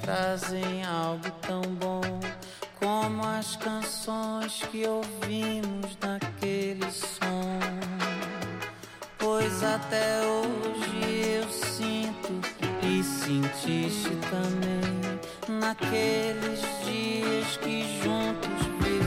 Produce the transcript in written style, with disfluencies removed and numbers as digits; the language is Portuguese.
trazem algo tão bom como as canções que ouvimos naquele som. Pois até hoje eu sinto e sentiste também naqueles dias que juntos vivemos.